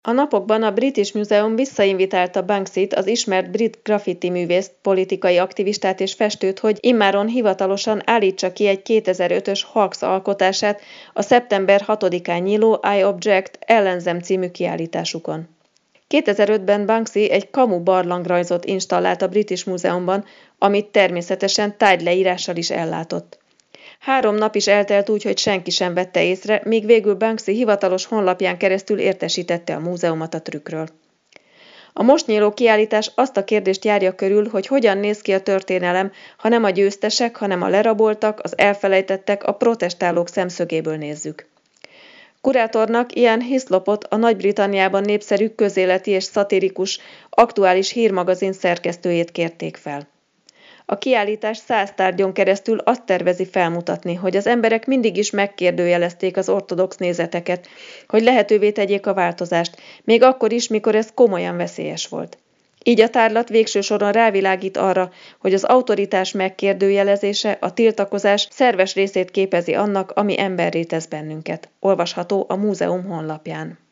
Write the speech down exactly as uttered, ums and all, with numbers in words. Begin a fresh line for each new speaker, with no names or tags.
A napokban a British Museum visszainvitálta Banksyt, az ismert brit graffiti művészt, politikai aktivistát és festőt, hogy immáron hivatalosan állítsa ki egy kétezer-ötös Hawks alkotását a szeptember hatodikán nyíló I Object Ellenzem című kiállításukon. kétezer-ötben Banksy egy kamu barlangrajzot installált a British Museumban, amit természetesen tárgyleírással is ellátott. Három nap is eltelt úgy, hogy senki sem vette észre, míg végül Banksy hivatalos honlapján keresztül értesítette a múzeumot a trükkről. A most nyíló kiállítás azt a kérdést járja körül, hogy hogyan néz ki a történelem, ha nem a győztesek, hanem a leraboltak, az elfelejtettek, a protestálók szemszögéből nézzük. Kurátornak Ian Hislopot, a Nagy-Britanniában népszerű közéleti és szatirikus, aktuális hírmagazin szerkesztőjét kérték fel. A kiállítás száz tárgyon keresztül azt tervezi felmutatni, hogy az emberek mindig is megkérdőjelezték az ortodox nézeteket, hogy lehetővé tegyék a változást, még akkor is, mikor ez komolyan veszélyes volt. Így a tárlat végső soron rávilágít arra, hogy az autoritás megkérdőjelezése, a tiltakozás szerves részét képezi annak, ami emberré tesz bennünket. Olvasható a múzeum honlapján.